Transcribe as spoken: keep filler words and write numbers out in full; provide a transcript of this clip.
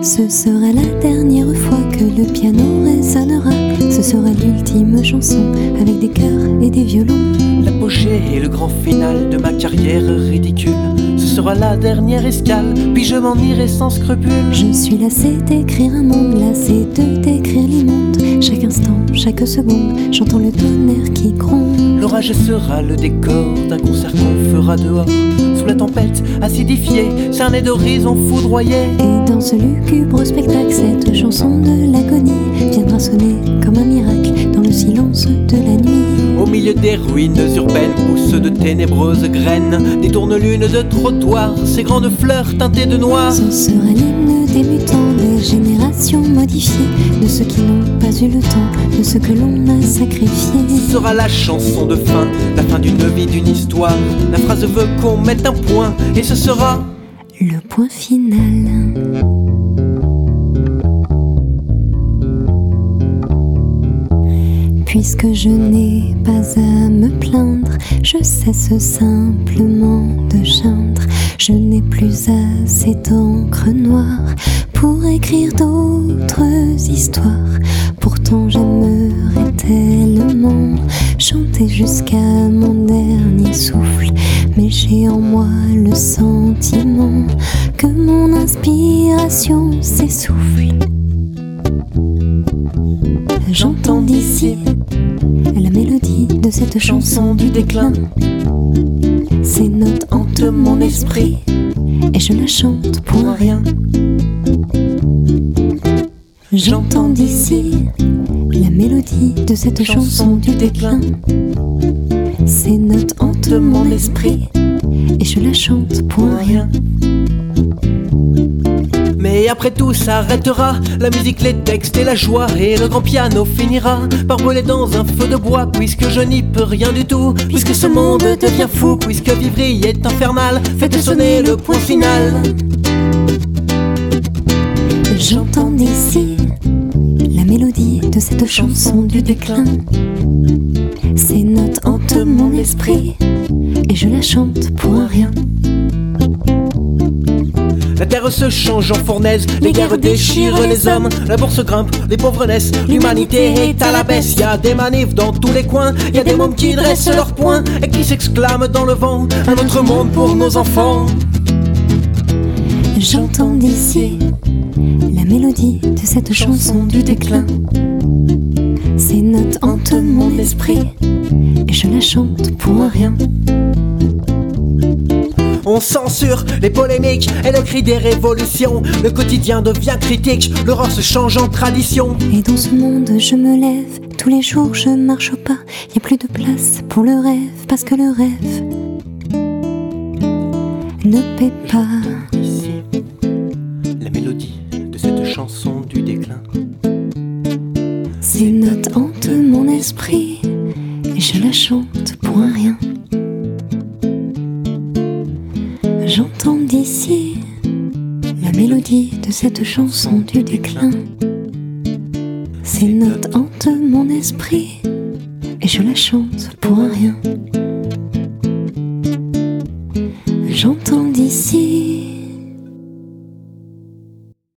Ce sera la dernière fois que le piano résonnera. Ce sera l'ultime chanson avec des chœurs et des violons. L'apogée et le grand final de ma carrière ridicule. Ce sera la dernière escale, puis je m'en irai sans scrupule. Je suis lassée d'écrire un monde, lassée de décrire les mondes. Chaque instant, chaque seconde, j'entends le tonnerre qui gronde. L'orage sera le décor d'un concert qu'on fera dehors, sous la tempête acidifiée, cerné d'horizons foudroyés. Et dans ce lugubre spectacle, cette chanson de l'agonie viendra sonner comme un miracle dans le silence de la nuit. Au milieu des ruines urbaines poussent de ténébreuses graines, des tournelunes de trottoirs, ces grandes fleurs teintées de noir. Ce sera l'hymne des mutants, des générations modifiées, de ceux qui n'ont pas eu le temps, de ceux que l'on a sacrifiés. Ce sera la chanson de fin, la fin d'une vie, d'une histoire. La phrase veut qu'on mette un point, et ce sera le point final. Puisque je n'ai pas à me plaindre, je cesse simplement de geindre. Je n'ai plus assez d'encre noire pour écrire d'autres histoires. Pourtant j'aimerais tellement chanter jusqu'à mon dernier souffle, mais j'ai en moi le sentiment que mon inspiration s'essouffle. J'entends d'ici la mélodie de cette chanson du déclin. Ces notes hantent mon esprit et je la chante pour un rien. J'entends d'ici la mélodie de cette chanson du déclin. Ces notes hantent mon esprit et je la chante pour un rien. Mais après tout s'arrêtera, la musique, les textes et la joie, et le grand piano finira par brûler dans un feu de bois. Puisque je n'y peux rien du tout, puisque ce monde devient fou, puisque vivre y est infernal, faites sonner le point final. J'entends d'ici la mélodie de cette chanson du déclin. Ces notes hantent mon esprit et je la chante pour un rien. La terre se change en fournaise, les guerres déchirent les hommes, la bourse grimpe, les pauvres naissent, l'humanité est à la baisse. Y a des manifs dans tous les coins, y a des mômes qui dressent leurs poings et qui s'exclament dans le vent, un autre monde pour nos enfants. J'entends d'ici la mélodie de cette chanson du déclin. Ces notes hantent mon esprit et je la chante pour un rien. On censure les polémiques et le cri des révolutions. Le quotidien devient critique, l'horreur se change en tradition. Et dans ce monde je me lève, tous les jours je marche au pas. Y a plus de place pour le rêve, parce que le rêve ne paie pas. Ici, la mélodie de cette chanson du déclin. Ces notes hantent mon esprit et je la chante pour un rien. J'entends d'ici la mélodie de cette chanson du déclin. Ces notes hantent mon esprit et je la chante pour un rien. J'entends d'ici